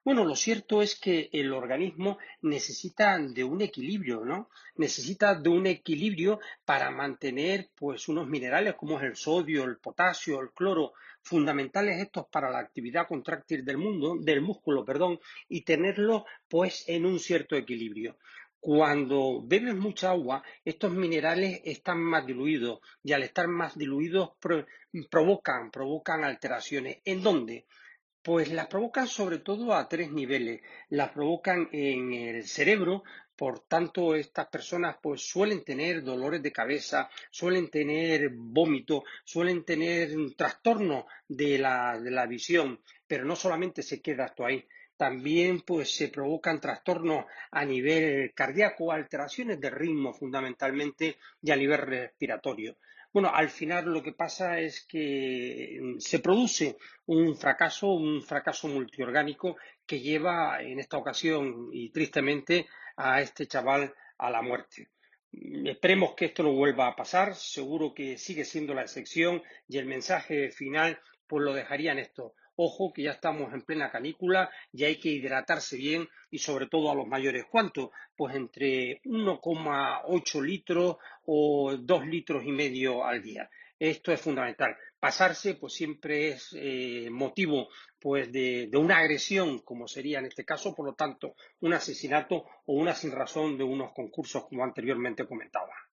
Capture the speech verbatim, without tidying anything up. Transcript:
Bueno, lo cierto es que el organismo necesita de un equilibrio, ¿no? Necesita de un equilibrio para mantener, pues, unos minerales como es el sodio, el potasio, el cloro, fundamentales estos para la actividad contráctil del mundo, del músculo, perdón, y tenerlos, pues, en un cierto equilibrio. Cuando bebes mucha agua, estos minerales están más diluidos y al estar más diluidos pro- provocan, provocan alteraciones. ¿En dónde? Pues las provocan sobre todo a tres niveles. Las provocan en el cerebro, por tanto estas personas pues suelen tener dolores de cabeza, suelen tener vómito, suelen tener un trastorno de la, de la visión, pero no solamente se queda esto ahí. También pues se provocan trastornos a nivel cardíaco, alteraciones de ritmo fundamentalmente y a nivel respiratorio. Bueno, al final lo que pasa es que mm, se produce un fracaso, un fracaso multiorgánico que lleva en esta ocasión y tristemente a este chaval a la muerte. Mm, Esperemos que esto no vuelva a pasar, seguro que sigue siendo la excepción y el mensaje final pues lo dejaría en esto. Ojo que ya estamos en plena canícula y hay que hidratarse bien y sobre todo a los mayores. ¿Cuánto? Pues entre uno coma ocho litros o dos litros y medio al día. Esto es fundamental. Pasarse pues siempre es eh, motivo pues de, de, una agresión, como sería en este caso, por lo tanto, un asesinato o una sin razón de unos concursos como anteriormente comentaba.